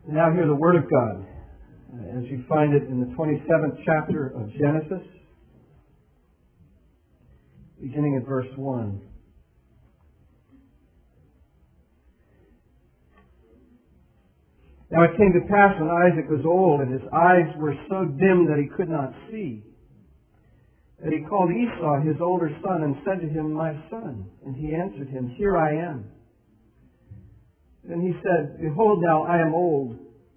Now hear the Word of God as you find it in the 27th chapter of Genesis, beginning at verse 1. Now it came to pass when Isaac was old, and his eyes were so dim that he could not see, that he called Esau his older son, and said to him, My son. And he answered him, Here I am. Then he said, Behold, now I am old.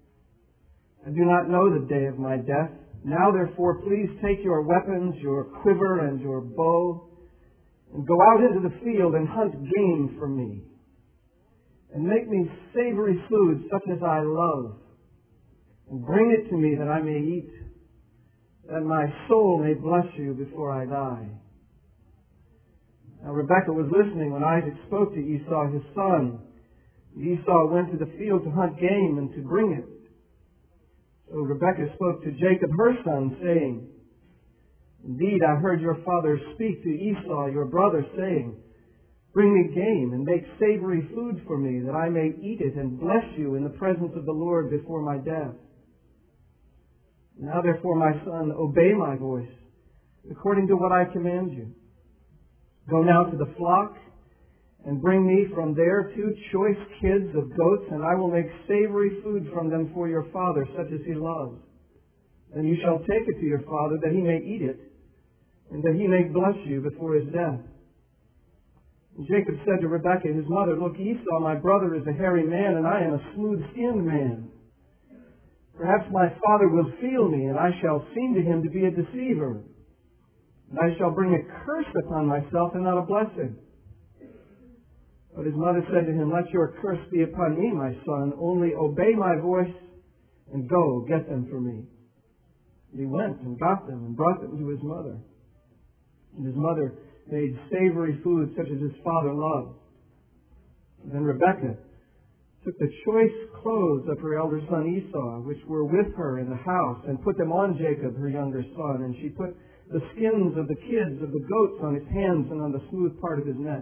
I do not know the day of my death. Now therefore, please take your weapons, your quiver, and your bow, and go out into the field and hunt game for me, and make me savory food such as I love, and bring it to me that I may eat, that my soul may bless you before I die. Now Rebekah was listening when Isaac spoke to Esau his son. Esau went to the field to hunt game and to bring it. So Rebekah spoke to Jacob her son, saying, Indeed, I heard your father speak to Esau your brother, saying, Bring me game and make savory food for me, that I may eat it and bless you in the presence of the Lord before my death. Now therefore, my son, obey my voice, according to what I command you. Go now to the flock, and bring me from there 2 choice kids of goats, and I will make savory food from them for your father, such as he loves. Then you shall take it to your father, that he may eat it, and that he may bless you before his death. And Jacob said to Rebekah, his mother, Look, Esau, my brother, is a hairy man, and I am a smooth-skinned man. Perhaps my father will feel me, and I shall seem to him to be a deceiver. And I shall bring a curse upon myself and not a blessing. But his mother said to him, Let your curse be upon me, my son. Only obey my voice and go, get them for me. And he went and got them and brought them to his mother. And his mother made savory food such as his father loved. And then Rebekah took the choice clothes of her elder son Esau, which were with her in the house, and put them on Jacob, her younger son. And she put the skins of the kids of the goats on his hands and on the smooth part of his neck.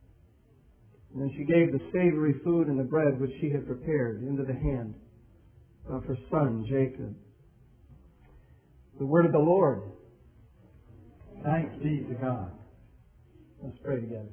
And then she gave the savory food and the bread which she had prepared into the hand of her son Jacob. The word of the Lord. Thanks be to God. Let's pray together.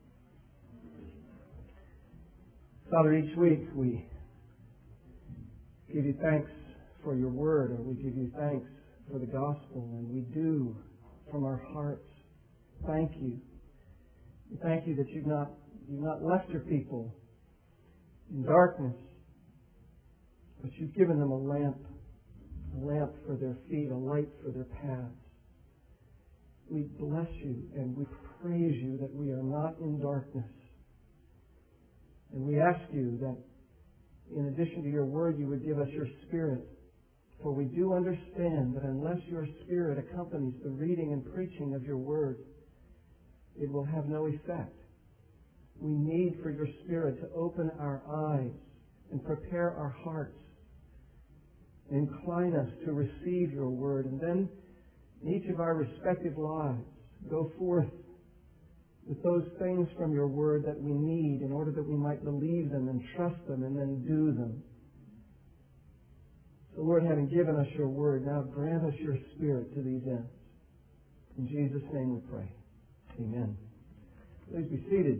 Father, each week we give you thanks for your word, or we give you thanks for the gospel, and we do from our hearts thank you. We thank you that you've not left your people in darkness, but you've given them a lamp for their feet, a light for their paths. We bless you and we praise you that we are not in darkness. And we ask you that in addition to your word, you would give us your Spirit. For we do understand that unless your Spirit accompanies the reading and preaching of your word, it will have no effect. We need for your Spirit to open our eyes and prepare our hearts. Incline us to receive your word. And then in each of our respective lives, go forth with those things from your word that we need in order that we might believe them and trust them and then do them. So Lord, having given us your word, now grant us your Spirit to these ends. In Jesus' name we pray. Amen. Please be seated.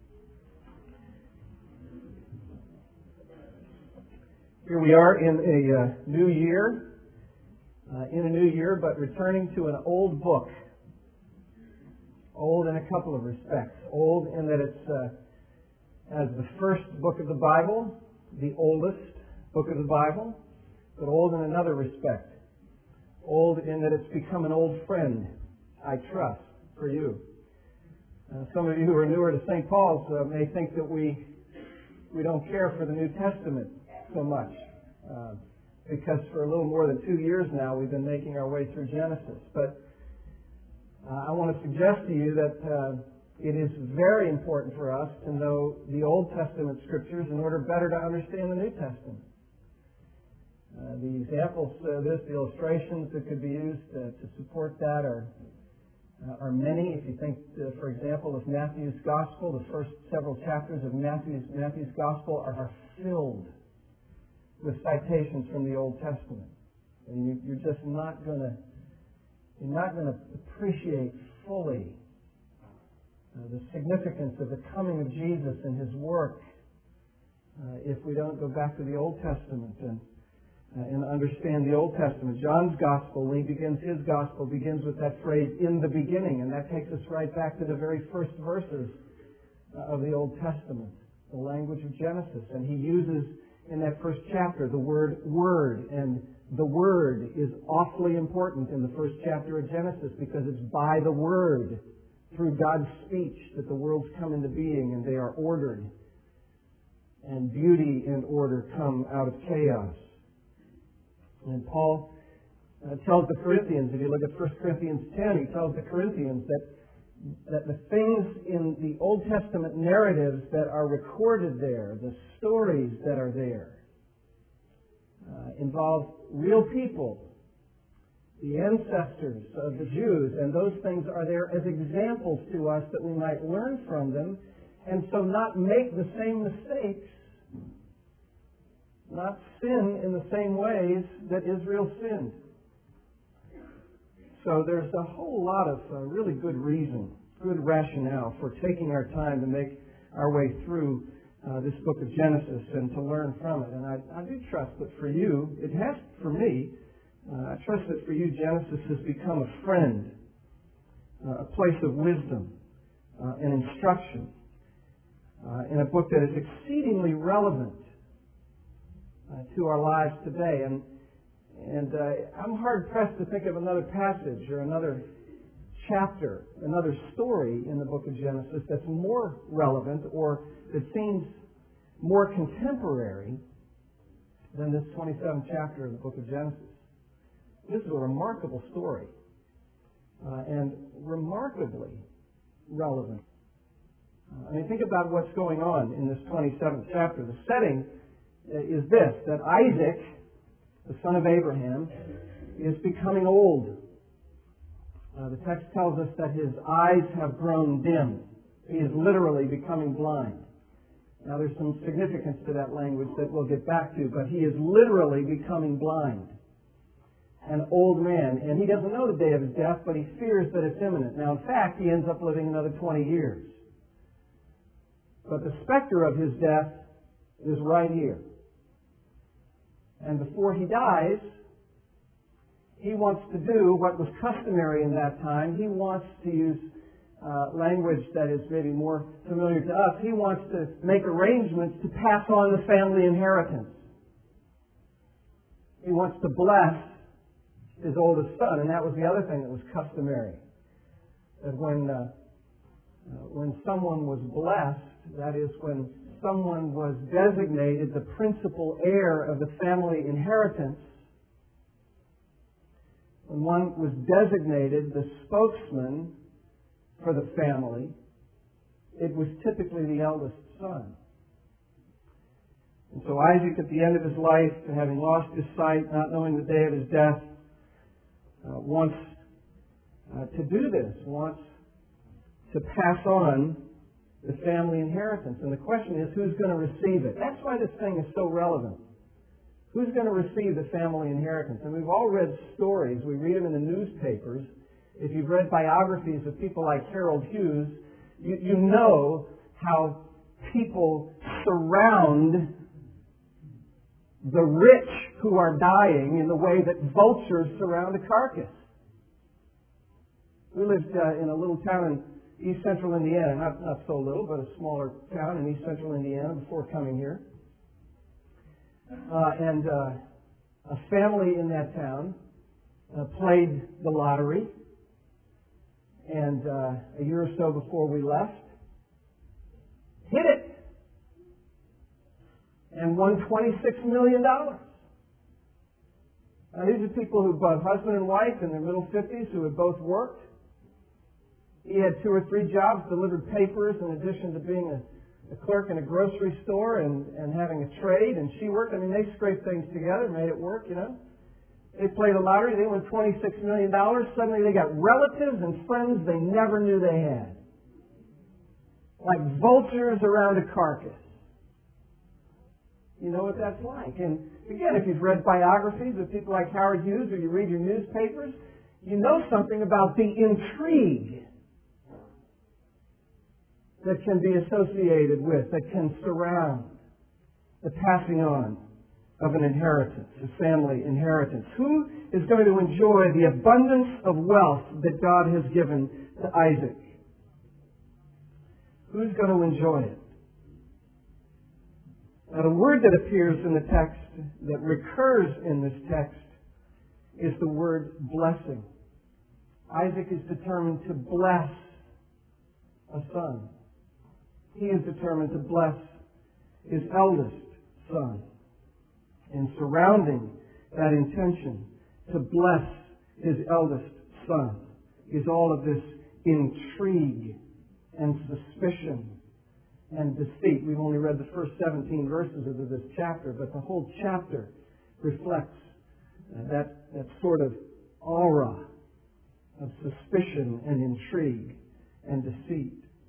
Here we are in a new year, but returning to an old book. Old in a couple of respects. Old in that it's as the first book of the Bible, the oldest book of the Bible, but old in another respect. Old in that it's become an old friend, I trust, for you. Some of you who are newer to St. Paul's may think that we don't care for the New Testament so much, because for a little more than 2 years now we've been making our way through Genesis. But I want to suggest to you that it is very important for us to know the Old Testament Scriptures in order better to understand the New Testament. The examples of this, the illustrations that could be used to support that are many. If you think, for example, of Matthew's Gospel, the first several chapters of Matthew's Gospel are filled with citations from the Old Testament. And you're just not going to appreciate fully the significance of the coming of Jesus and His work if we don't go back to the Old Testament and understand the Old Testament. John's Gospel, when he begins his Gospel, begins with that phrase, "in the beginning," and that takes us right back to the very first verses of the Old Testament, the language of Genesis. And he uses in that first chapter the word "word," and the Word is awfully important in the first chapter of Genesis because it's by the Word, through God's speech, that the worlds come into being and they are ordered. And beauty and order come out of chaos. And Paul tells the Corinthians, if you look at 1 Corinthians 10, he tells the Corinthians that the things in the Old Testament narratives that are recorded there, the stories that are there, involve real people, the ancestors of the Jews, and those things are there as examples to us that we might learn from them, and so not make the same mistakes, not sin in the same ways that Israel sinned. So there's a whole lot of really good reason, good rationale for taking our time to make our way through this book of Genesis and to learn from it. And I do trust that for you, it has for me, I trust that for you Genesis has become a friend, a place of wisdom and instruction, in a book that is exceedingly relevant to our lives today. And I'm hard-pressed to think of another passage or another chapter, another story in the book of Genesis that's more relevant or that seems more contemporary than this 27th chapter of the book of Genesis. This is a remarkable story and remarkably relevant. Think about what's going on in this 27th chapter. The setting is this, that Isaac, the son of Abraham, is becoming old. The text tells us that his eyes have grown dim. He is literally becoming blind. Now there's some significance to that language that we'll get back to, but he is literally becoming blind. An old man. And he doesn't know the day of his death, but he fears that it's imminent. Now in fact, he ends up living another 20 years. But the specter of his death is right here. And before he dies, he wants to do what was customary in that time. He wants to use language that is maybe more familiar to us. He wants to make arrangements to pass on the family inheritance. He wants to bless his oldest son, and that was the other thing that was customary. That when someone was blessed, that is, when someone was designated the principal heir of the family inheritance, when one was designated the spokesman for the family, it was typically the eldest son. And so Isaac, at the end of his life, having lost his sight, not knowing the day of his death, wants to do this, wants to pass on the family inheritance. And the question is, who's going to receive it? That's why this thing is so relevant. Who's going to receive the family inheritance? And we've all read stories. We read them in the newspapers. If you've read biographies of people like Harold Hughes, you know how people surround the rich who are dying in the way that vultures surround a carcass. We lived in a little town in East Central Indiana, not so little, but a smaller town in East Central Indiana before coming here. And a family in that town played the lottery, and a year or so before we left, hit it and won $26 million. Now, these are people who both husband and wife in their middle 50s who had both worked. He had 2 or 3 jobs, delivered papers in addition to being a clerk in a grocery store and having a trade, and she worked. They scraped things together, made it work, They played the lottery, they won $26 million. Suddenly they got relatives and friends they never knew they had. Like vultures around a carcass. You know what that's like. And again, if you've read biographies of people like Howard Hughes or you read your newspapers, you know something about the intrigue that can be associated with, that can surround the passing on of an inheritance, a family inheritance. Who is going to enjoy the abundance of wealth that God has given to Isaac? Who's going to enjoy it? Now, the word that appears in the text, that recurs in this text, is the word blessing. Isaac is determined to bless a son. He is determined to bless his eldest son. And surrounding that intention to bless his eldest son is all of this intrigue and suspicion and deceit. We've only read the first 17 verses of this chapter, but the whole chapter reflects that sort of aura of suspicion and intrigue and deceit.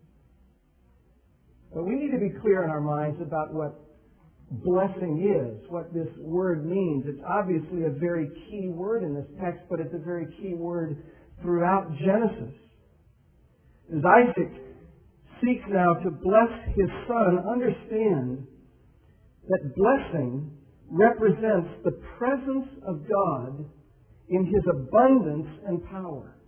But we need to be clear in our minds about what blessing is, what this word means. It's obviously a very key word in this text, but it's a very key word throughout Genesis. As Isaac seeks now to bless his son, understand that blessing represents the presence of God in His abundance and power.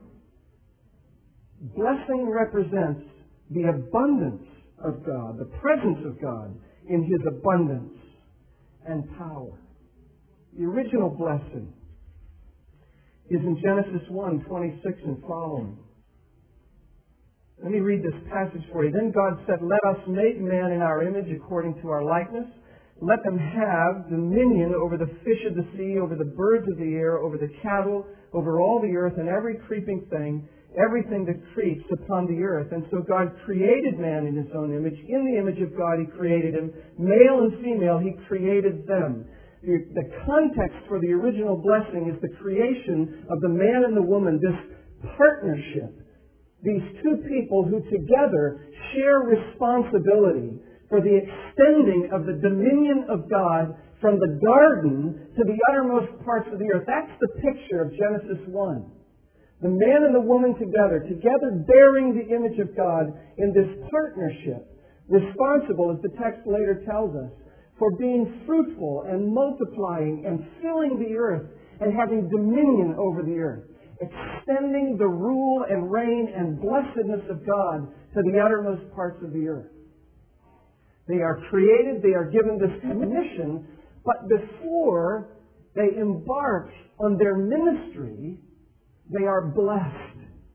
Blessing represents the abundance of God, the presence of God in His abundance and power. The original blessing is in Genesis 1:26 and following. Let me read this passage for you. Then God said, "Let us make man in our image according to our likeness. Let them have dominion over the fish of the sea, over the birds of the air, over the cattle, over all the earth, and every creeping thing, everything that creeps upon the earth." And so God created man in His own image. In the image of God He created him. Male and female He created them. The context for the original blessing is the creation of the man and the woman, this partnership. These two people who together share responsibility for the extending of the dominion of God from the garden to the uttermost parts of the earth. That's the picture of Genesis 1. The man and the woman together bearing the image of God in this partnership, responsible, as the text later tells us, for being fruitful and multiplying and filling the earth and having dominion over the earth, extending the rule and reign and blessedness of God to the uttermost parts of the earth. They are created, they are given this commission, but before they embark on their ministry, they are blessed.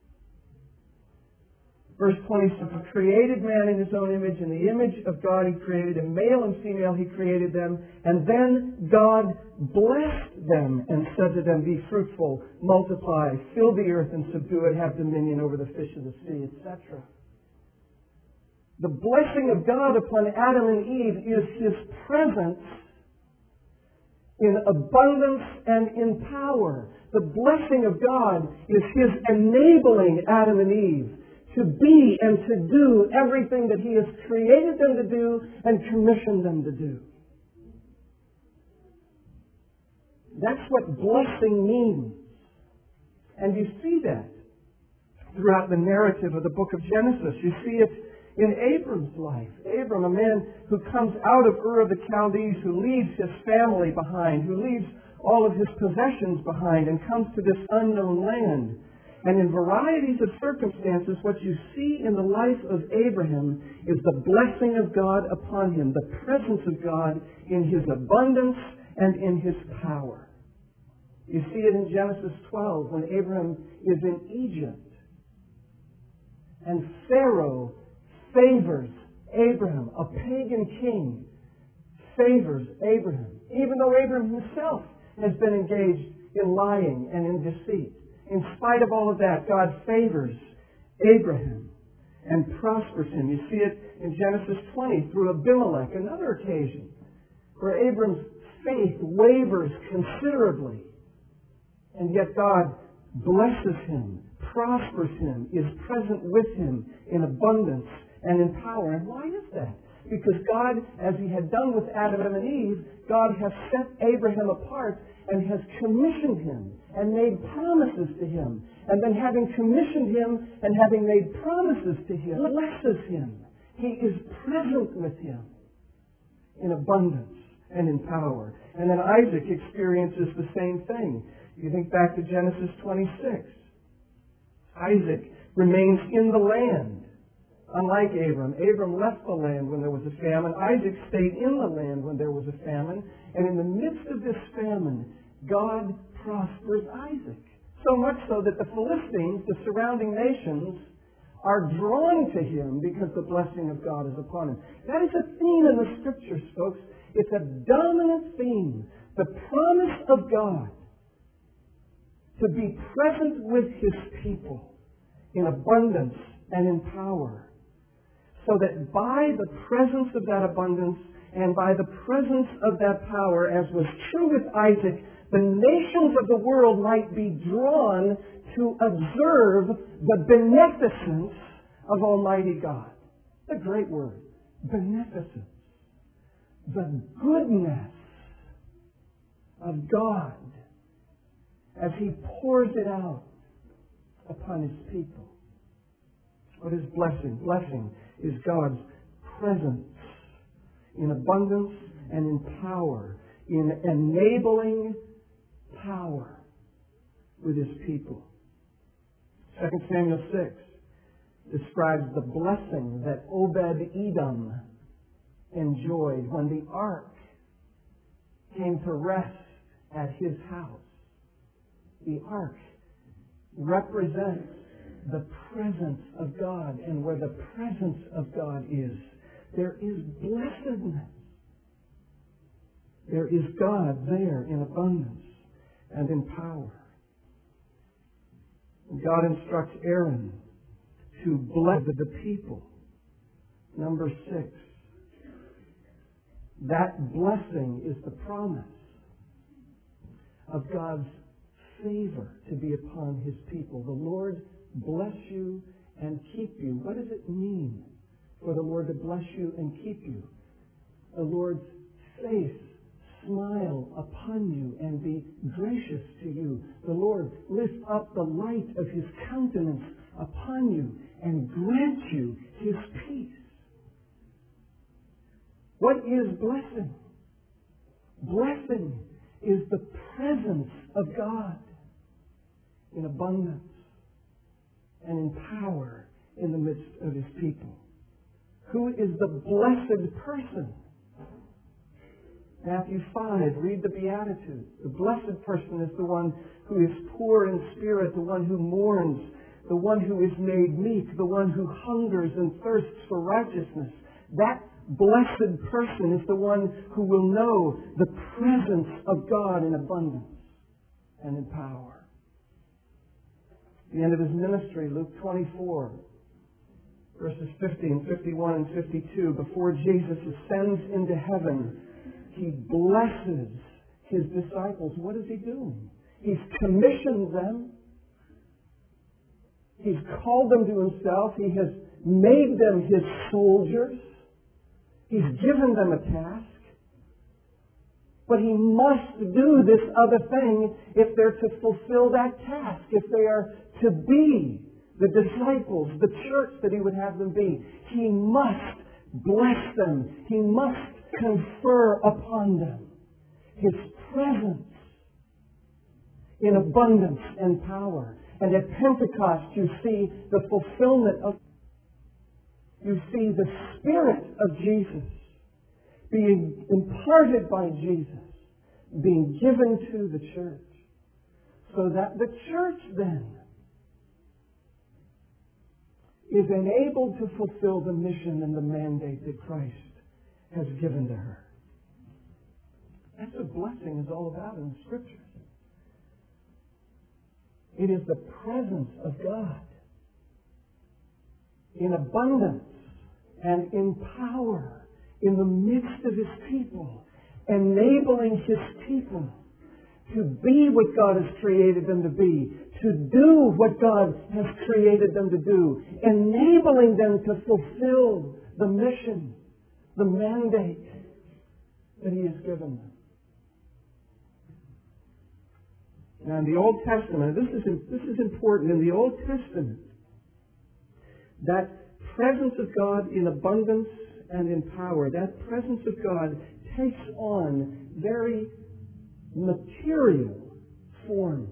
Verse 27, created man in His own image. In the image of God He created him. Male and female He created them. And then God blessed them and said to them, "Be fruitful, multiply, fill the earth and subdue it, have dominion over the fish of the sea," etc. The blessing of God upon Adam and Eve is His presence in abundance and in power. The blessing of God is His enabling Adam and Eve to be and to do everything that He has created them to do and commissioned them to do. That's what blessing means. And you see that throughout the narrative of the book of Genesis. You see it in Abram's life. Abram, a man who comes out of Ur of the Chaldees, who leaves his family behind, who leaves all of his possessions behind and comes to this unknown land. And in varieties of circumstances, what you see in the life of Abraham is the blessing of God upon him, the presence of God in His abundance and in His power. You see it in Genesis 12 when Abraham is in Egypt. And Pharaoh favors Abraham, a pagan king, favors Abraham, even though Abraham himself has been engaged in lying and in deceit. In spite of all of that, God favors Abraham and prospers him. You see it in Genesis 20 through Abimelech, another occasion where Abram's faith wavers considerably, and yet God blesses him, prospers him, is present with him in abundance and in power. And why is that? Because God, as He had done with Adam and Eve, God has set Abraham apart and has commissioned him and made promises to him. And then having commissioned him and having made promises to him, blesses him. He is present with him in abundance and in power. And then Isaac experiences the same thing. You think back to Genesis 26. Isaac remains in the land. Unlike Abram. Abram left the land when there was a famine. Isaac stayed in the land when there was a famine. And in the midst of this famine, God prospers Isaac. So much so that the Philistines, the surrounding nations, are drawn to him because the blessing of God is upon him. That is a theme in the Scriptures, folks. It's a dominant theme. The promise of God to be present with His people in abundance and in power. So that by the presence of that abundance and by the presence of that power, as was true with Isaac, the nations of the world might be drawn to observe the beneficence of Almighty God. A great word. Beneficence. The goodness of God as He pours it out upon His people. What is blessing? Blessing is God's presence in abundance and in power, in enabling power with His people. 2 Samuel 6 describes the blessing that Obed-Edom enjoyed when the ark came to rest at his house. The ark represents the presence of God, and where the presence of God is, there is blessedness. There is God there in abundance and in power. God instructs Aaron to bless the people. Number 6. That blessing is the promise of God's favor to be upon His people. The Lord bless you and keep you. What does it mean for the Lord to bless you and keep you? The Lord's face smile upon you and be gracious to you. The Lord lift up the light of His countenance upon you and grant you His peace. What is blessing? Blessing is the presence of God in abundance and in power in the midst of His people. Who is the blessed person? Matthew 5, read the Beatitudes. The blessed person is the one who is poor in spirit, the one who mourns, the one who is made meek, the one who hungers and thirsts for righteousness. That blessed person is the one who will know the presence of God in abundance and in power. At the end of His ministry, Luke 24, verses 50 and 51 and 52, before Jesus ascends into heaven, He blesses His disciples. What is He doing? He's commissioned them. He's called them to Himself. He has made them His soldiers. He's given them a task. But He must do this other thing if they're to fulfill that task, if they are to be the disciples, the church that He would have them be. He must bless them. He must confer upon them His presence in abundance and power. And at Pentecost you see the fulfillment of, you see the Spirit of Jesus being imparted by Jesus, being given to the church, so that the church then is enabled to fulfill the mission and the mandate that Christ has given to her. That's what blessing is all about in the Scriptures. It is the presence of God in abundance and in power in the midst of His people, enabling His people to be what God has created them to be, to do what God has created them to do, enabling them to fulfill the mission the mandate that He has given them. Now in the Old Testament, this is important, in the Old Testament, that presence of God in abundance and in power, that presence of God takes on very material form.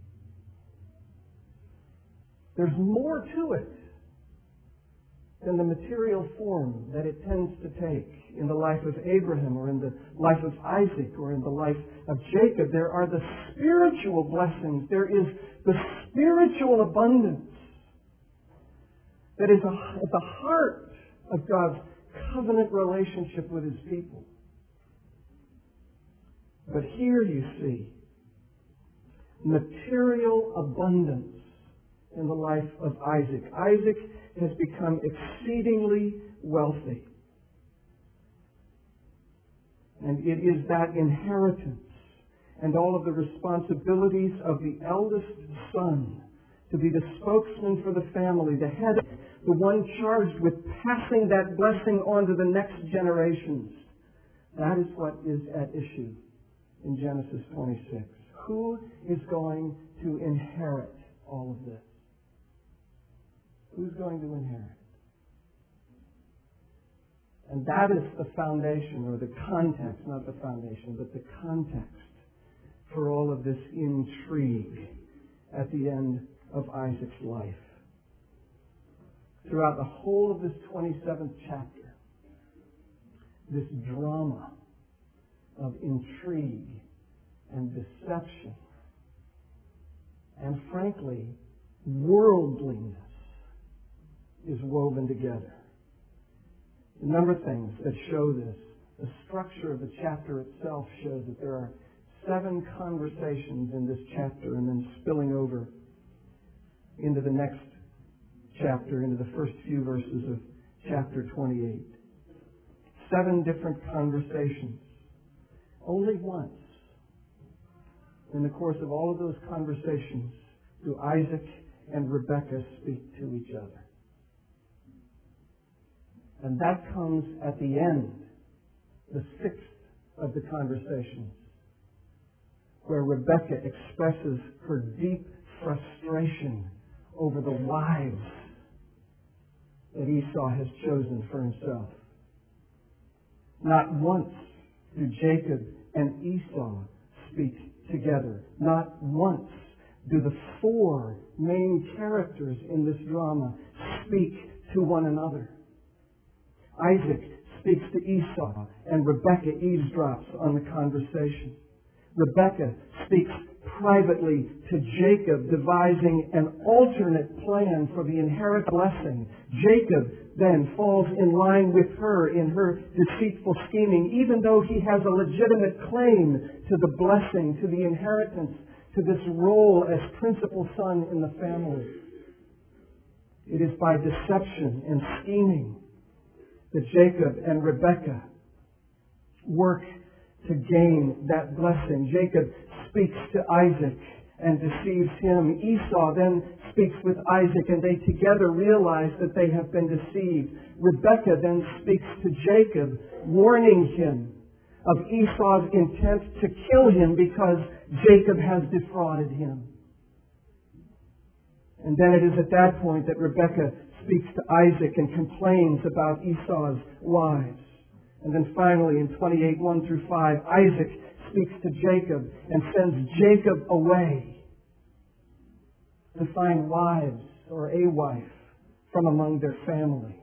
There's more to it than the material form that it tends to take in the life of Abraham or in the life of Isaac or in the life of Jacob. There are the spiritual blessings. There is the spiritual abundance that is at the heart of God's covenant relationship with His people. But here you see material abundance in the life of Isaac. Isaac has become exceedingly wealthy. And it is that inheritance and all of the responsibilities of the eldest son to be the spokesman for the family, the head, the one charged with passing that blessing on to the next generations. That is what is at issue in Genesis 26. Who is going to inherit all of this? Who's going to inherit? And that is the foundation, or the context, not the foundation, but the context for all of this intrigue at the end of Isaac's life. Throughout the whole of this 27th chapter, this drama of intrigue and deception and, frankly, worldliness is woven together. A number of things that show this. The structure of the chapter itself shows that there are 7 conversations in this chapter, and then spilling over into the next chapter, into the first few verses of chapter 28. 7 different conversations. Only once in the course of all of those conversations do Isaac and Rebekah speak to each other. And that comes at the end, the 6th of the conversations, where Rebekah expresses her deep frustration over the wives that Esau has chosen for himself. Not once do Jacob and Esau speak together. Not once do the 4 main characters in this drama speak to one another. Isaac speaks to Esau, and Rebekah eavesdrops on the conversation. Rebekah speaks privately to Jacob, devising an alternate plan for the inherent blessing. Jacob then falls in line with her in her deceitful scheming, even though he has a legitimate claim to the blessing, to the inheritance, to this role as principal son in the family. It is by deception and scheming that Jacob and Rebekah work to gain that blessing. Jacob speaks to Isaac and deceives him. Esau then speaks with Isaac, and they together realize that they have been deceived. Rebekah then speaks to Jacob, warning him of Esau's intent to kill him because Jacob has defrauded him. And then it is at that point that Rebekah speaks to Isaac and complains about Esau's wives. And then finally in 28, 1 through 5, Isaac speaks to Jacob and sends Jacob away to find wives or a wife from among their family.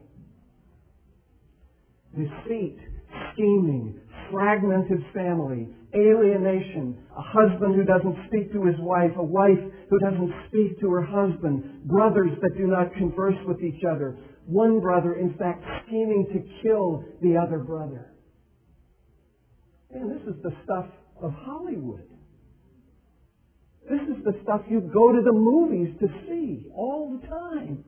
Deceit, scheming, fragmented family, alienation, a husband who doesn't speak to his wife, a wife who doesn't speak to her husband, brothers that do not converse with each other, one brother, in fact, scheming to kill the other brother. And this is the stuff of Hollywood. This is the stuff you go to the movies to see all the time.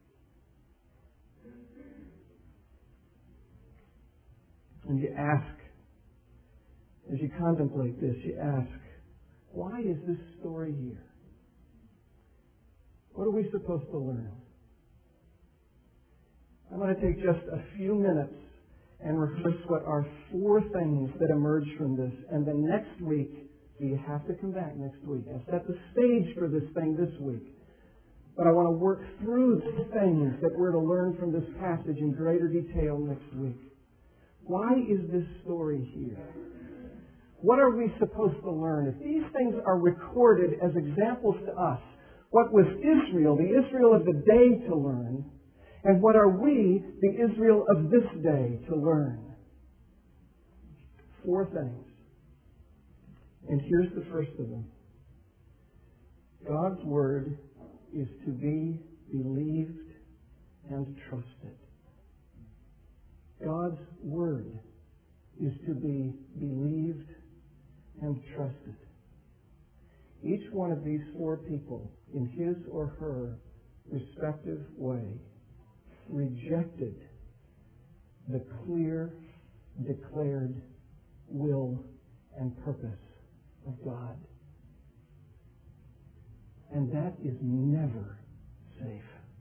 And you ask, as you contemplate this, you ask, why is this story here? What are we supposed to learn? I'm going to take just a few minutes and rehearse what are 4 things that emerge from this. And then next week, so you have to come back next week. I've set the stage for this thing this week. But I want to work through the things that we're to learn from this passage in greater detail next week. Why is this story here? What are we supposed to learn? If these things are recorded as examples to us, what was Israel, the Israel of the day, to learn? And what are we, the Israel of this day, to learn? 4 things. And here's the first of them. God's Word is to be believed and trusted. God's Word is to be believed and trusted. Each one of these 4 people, in his or her respective way, rejected the clear, declared will and purpose of God. And that is never safe.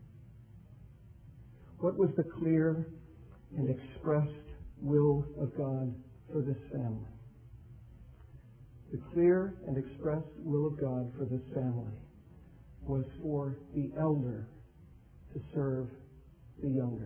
What was the clear and expressed will of God for this family? The clear and expressed will of God for this family was for the elder to serve the younger.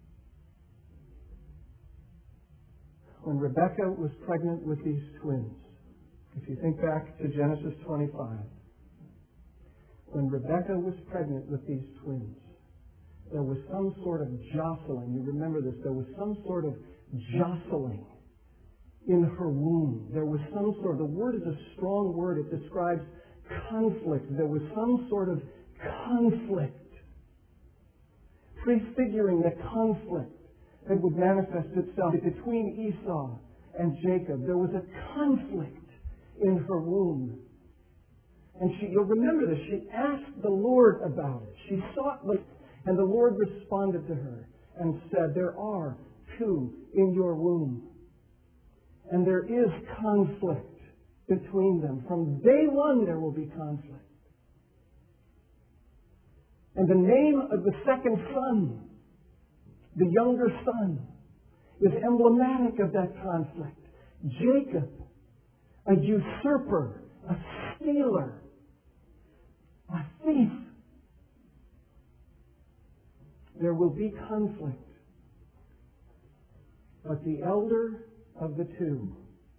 When Rebekah was pregnant with these twins, if you think back to Genesis 25, when Rebekah was pregnant with these twins, there was some sort of jostling. You remember this. There was some sort of jostling in her womb. There was some sort of, the word is a strong word. It describes conflict. There was some sort of conflict, prefiguring the conflict that would manifest itself between Esau and Jacob. There was a conflict in her womb. And you'll remember this, she asked the Lord about it. She sought the, and the Lord responded to her and said, there are 2 in your womb. And there is conflict between them. From day 1 there will be conflict. And the name of the second son, the younger son, is emblematic of that conflict. Jacob, a usurper, a stealer, a thief. There will be conflict. But the elder of the 2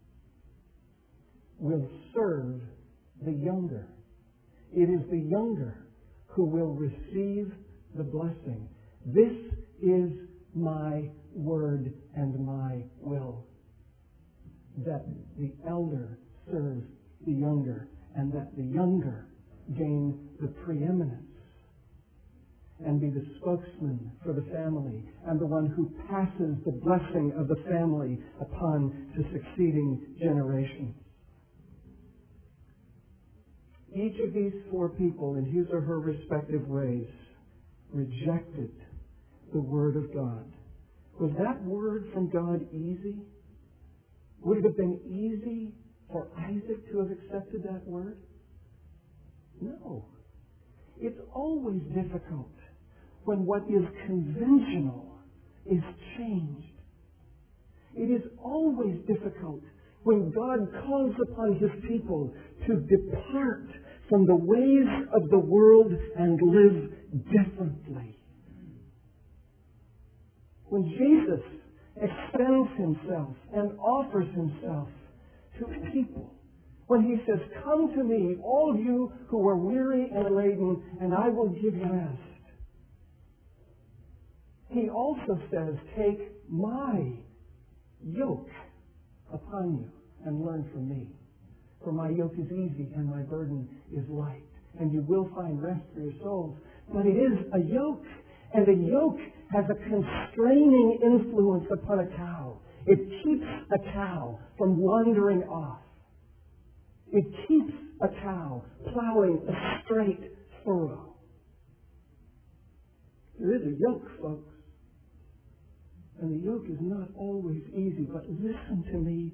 will serve the younger. It is the younger who will receive the blessing. This is my word and my will, that the elder serve the younger, and that the younger gain the preeminence and be the spokesman for the family and the one who passes the blessing of the family upon to succeeding generations. Each of these 4 people, in his or her respective ways, rejected the Word of God. Was that Word from God easy? Would it have been easy for Isaac to have accepted that Word? No. It's always difficult when what is conventional is changed. It is always difficult when God calls upon His people to depart from the ways of the world and live differently. When Jesus extends Himself and offers Himself to people, when He says, come to me, all you who are weary and laden, and I will give you rest. He also says, take my yoke upon you and learn from me. For my yoke is easy and my burden is light. And you will find rest for your souls. But it is a yoke. And a yoke has a constraining influence upon a cow. It keeps a cow from wandering off. It keeps a cow plowing a straight furrow. There is a yoke, folks. And the yoke is not always easy. But listen to me.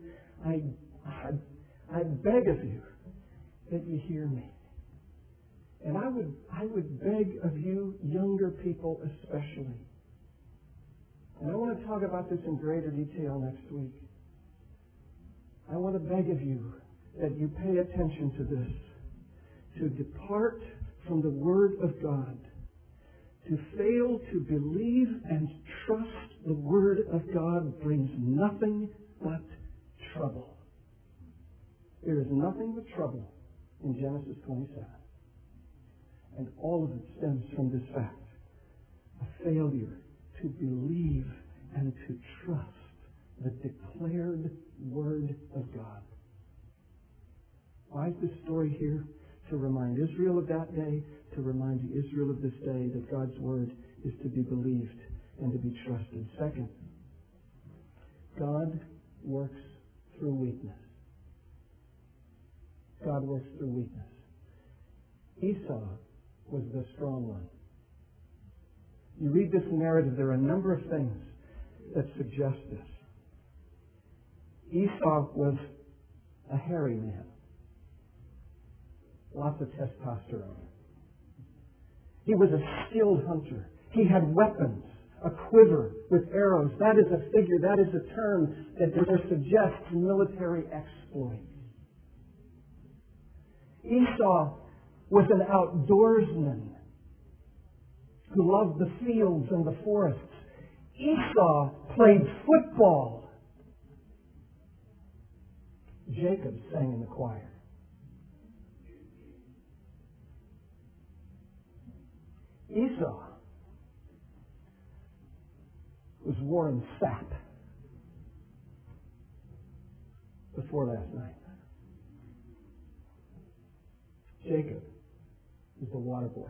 I beg of you that you hear me. And I would beg of you, younger people especially, And I want to talk about this in greater detail next week. I want to beg of you that you pay attention to this. To depart from the Word of God, to fail to believe and trust the Word of God brings nothing but trouble. There is nothing but trouble in Genesis 27. And all of it stems from this fact. A failure to believe and to trust the declared Word of God. Why is this story here? To remind Israel of that day, to remind the Israel of this day that God's Word is to be believed and to be trusted. Second, God works through weakness. God works through weakness. Esau was the strong one. You read this narrative, there are a number of things that suggest this. Esau was a hairy man. Lots of testosterone. He was a skilled hunter. He had weapons, a quiver with arrows. That is a figure, that is a term that suggests military exploits. Esau was an outdoorsman who loved the fields and the forests. Esau played football. Jacob sang in the choir. Esau was Warren Sapp before last night. Jacob is the water boy.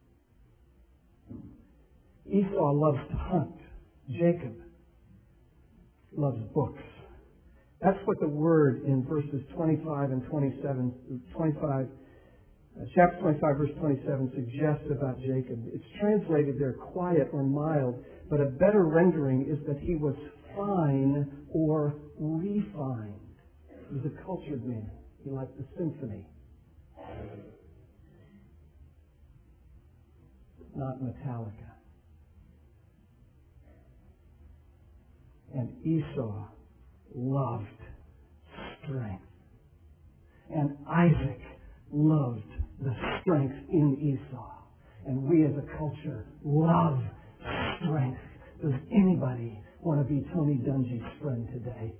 Esau loves to hunt. Jacob loves books. That's what the word in verses 25 and 27, chapter 25, verse 27 suggests about Jacob. It's translated there quiet or mild, but a better rendering is that he was fine or refined. He was a cultured man. He liked the symphony. Not Metallica. And Esau loved strength. And Isaac loved the strength in Esau. And we as a culture love strength. Does anybody want to be Tony Dungy's friend today?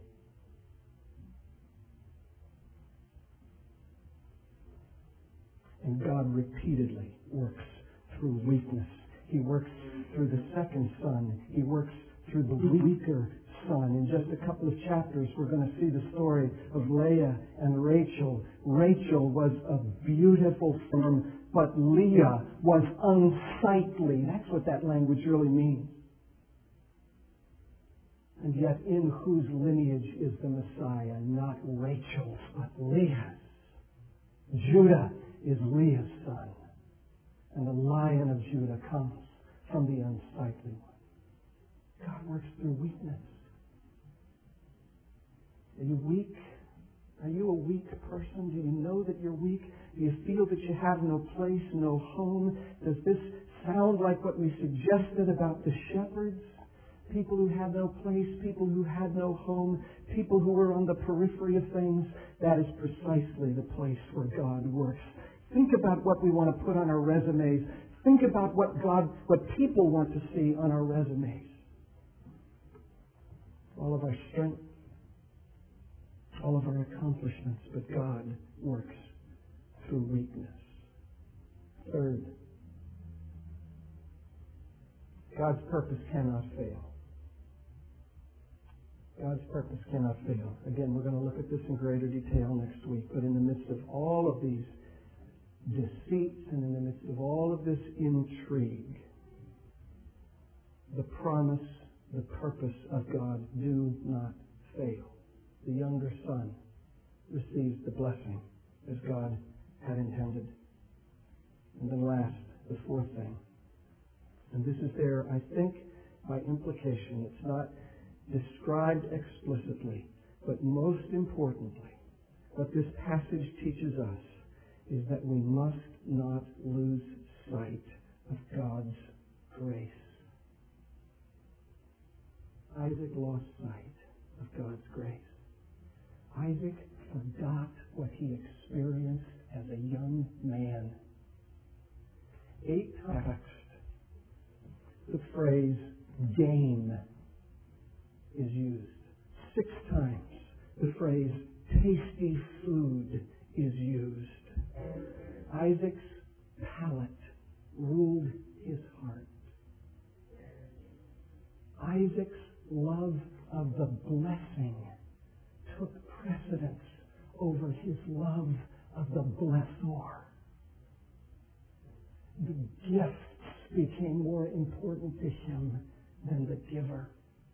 And God repeatedly works through weakness. He works through the second son. He works through the weaker son. In just a couple of chapters, we're going to see the story of Leah and Rachel. Rachel was a beautiful form, but Leah was unsightly. That's what that language really means. And yet in whose lineage is the Messiah? Not Rachel's, but Leah's. Judah is Leah's son. And the Lion of Judah comes from the unsightly one. God works through weakness. Are you weak? Are you a weak person? Do you know that you're weak? Do you feel that you have no place, no home? Does this sound like what we suggested about the shepherds? People who had no place, people who had no home, people who were on the periphery of things. That is precisely the place where God works. Think about what we want to put on our resumes. Think about what people want to see on our resumes. All of our strength, all of our accomplishments, but God works through weakness. Third, God's purpose cannot fail. God's purpose cannot fail. Again, we're going to look at this in greater detail next week, but in the midst of all of these deceits and in the midst of all of this intrigue, the promise, the purpose of God do not fail. The younger son receives the blessing as God had intended. And then last, the fourth thing. And this is there, I think, by implication. It's not described explicitly, but most importantly, what this passage teaches us is that we must not lose sight of God's grace. Isaac lost sight of God's grace. Isaac forgot what he experienced as a young man. 8 times the phrase game is used. 6 times the phrase tasty food is used. Isaac's palate ruled his heart. Isaac's love of the blessing took precedence over his love of the blessor. The gifts became more important to him than the giver.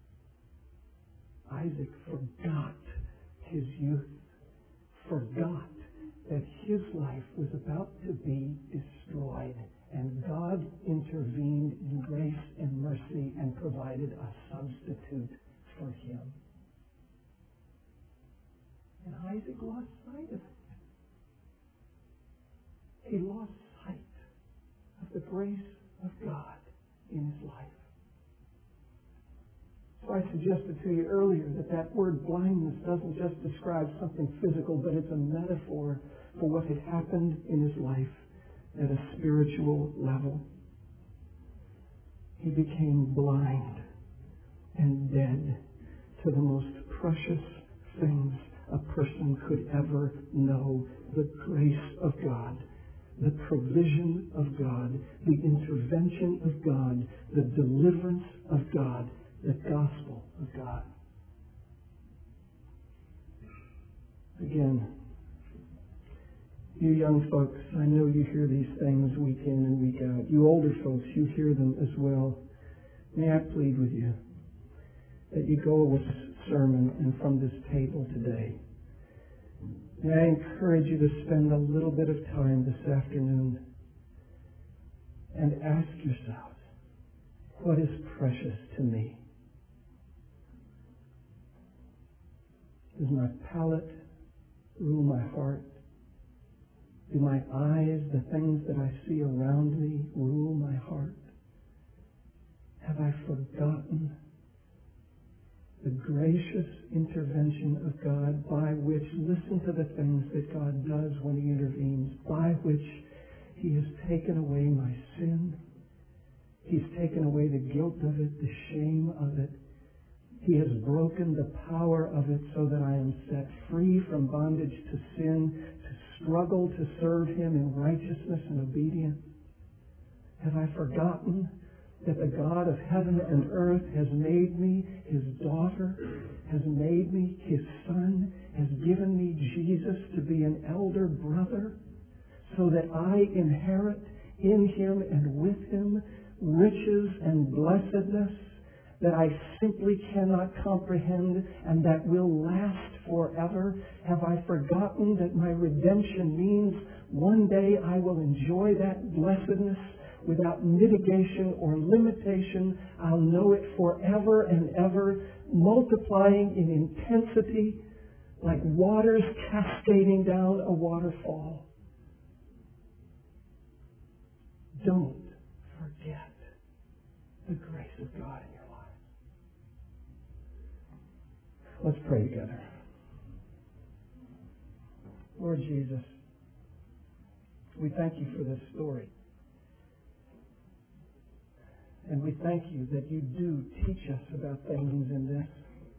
Isaac forgot his youth, forgot that his life was about to be destroyed, and God intervened in grace and mercy and provided a substitute for him. And Isaac lost sight of it. He lost sight of the grace of God in his life. So I suggested to you earlier that word blindness doesn't just describe something physical, but it's a metaphor for what had happened in his life at a spiritual level. He became blind and dead to the most precious things a person could ever know: the grace of God, the provision of God, the intervention of God, the deliverance of God, the gospel of God. Again, you young folks, I know you hear these things week in and week out. You older folks, you hear them as well. May I plead with you that you go with this sermon and from this table today, may I encourage you to spend a little bit of time this afternoon and ask yourself, what is precious to me? Does my palate rule my heart? Do my eyes, the things that I see around me, rule my heart? Have I forgotten the gracious intervention of God by which, listen to the things that God does when He intervenes, by which He has taken away my sin. He's taken away the guilt of it, the shame of it. He has broken the power of it so that I am set free from bondage to sin, to struggle to serve Him in righteousness and obedience. Have I forgotten that the God of heaven and earth has made me His daughter, has made me His son, has given me Jesus to be an elder brother, so that I inherit in Him and with Him riches and blessedness that I simply cannot comprehend and that will last forever? Have I forgotten that my redemption means one day I will enjoy that blessedness without mitigation or limitation? I'll know it forever and ever, multiplying in intensity like waters cascading down a waterfall. Don't forget the grace of God in your life. Let's pray together. Lord Jesus, we thank You for this story. And we thank You that You do teach us about things in this.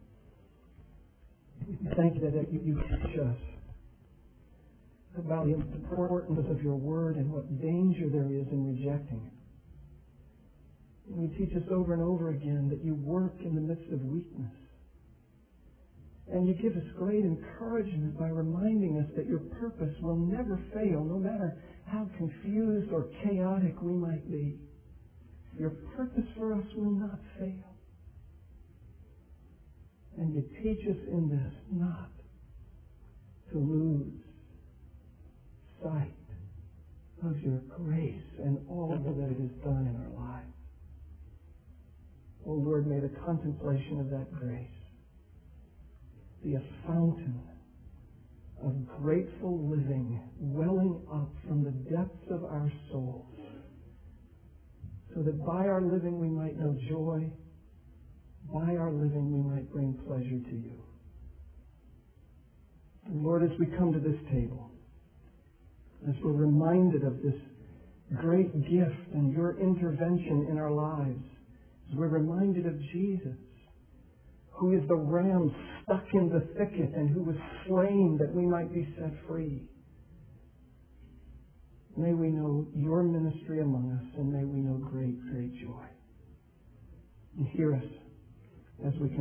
We thank You that You teach us about the importance of Your Word and what danger there is in rejecting it. And You teach us over and over again that You work in the midst of weakness. And You give us great encouragement by reminding us that Your purpose will never fail, no matter how confused or chaotic we might be. Your purpose for us will not fail. And You teach us in this not to lose sight of Your grace and all that it has done in our lives. Oh Lord, may the contemplation of that grace be a fountain of grateful living welling up from the depths of our souls, so that by our living we might know joy, by our living we might bring pleasure to you. And Lord, as we come to this table, as we're reminded of this great gift and your intervention in our lives, as we're reminded of Jesus, who is the ram stuck in the thicket and who was slain that we might be set free. May we know your ministry among us, and may we know great, great joy. And hear us as we